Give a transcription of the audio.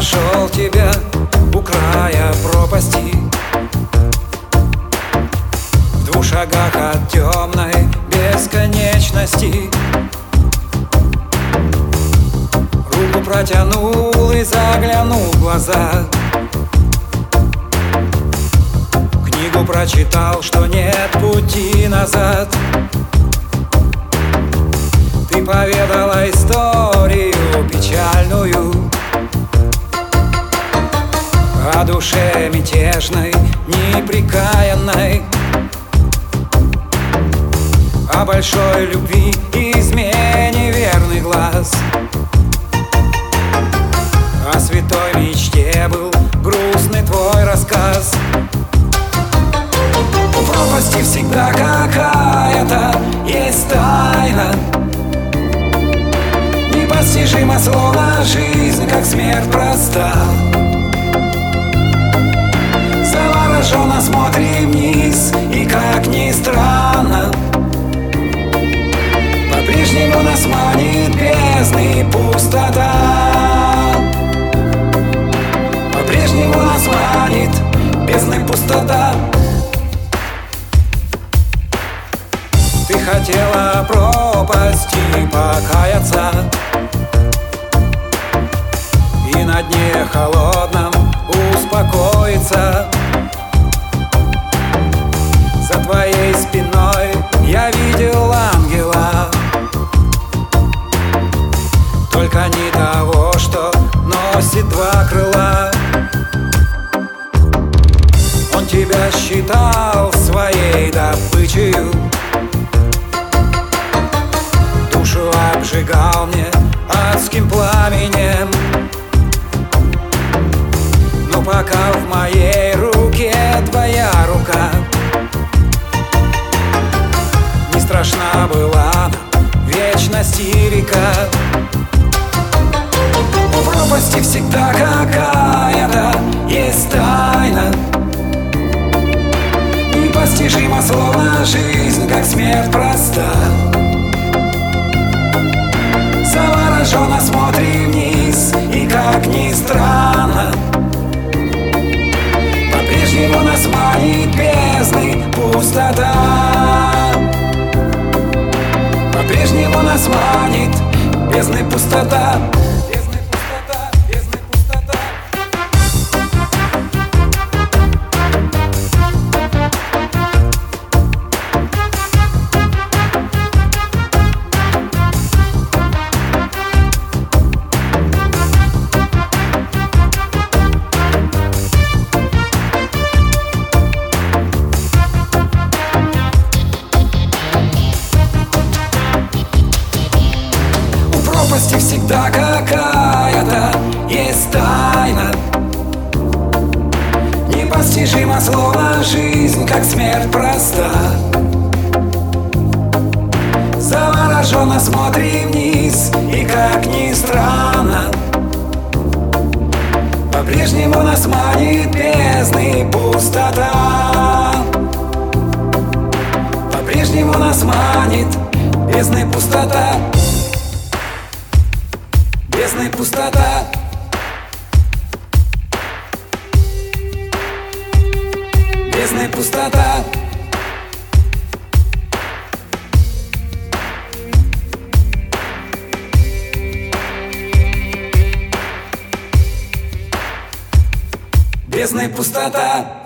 нашел тебя у края пропасти, в 2 шагах от темной бесконечности. Руку протянул и заглянул в глаза, книгу прочитал, что нет пути назад. Ты поведала историю печальную о душе мятежной, непрекаянной, о большой любви и измене верный глаз. О святой мечте был грустный твой рассказ. У пропасти всегда какая-то есть тайна, непостижима, словно жизнь, как смерть проста. Завороженно смотрим вниз, и как ни странно, по-прежнему нас манит бездны и пустота. По-прежнему нас манит бездны и пустота. Ты хотела пропасти покаяться, и на дне холодном успокоиться. За твоей спиной я видел ангела, только не того, что носит 2 крыла. Он тебя считал своей добычею, душу обжигал мне адским пламенем. Но пока в моей руке твоя рука, не страшна была нам вечность и река. У пропасти всегда какая-то есть тайна, непостижима, словно жизнь, как смерть проста. Завороженно смотрим вниз, и как ни странно, по-прежнему нас манит бездны пустота. По-прежнему нас манит бездны пустота. У пропасти всегда какая-то есть тайна, непостижима, словно жизнь, как смерть проста. Завороженно смотрим вниз, и как ни странно, по-прежнему нас манит бездны и пустота. По-прежнему нас манит бездны и пустота. Бездна и пустота. Бездна и пустота. Бездна и пустота.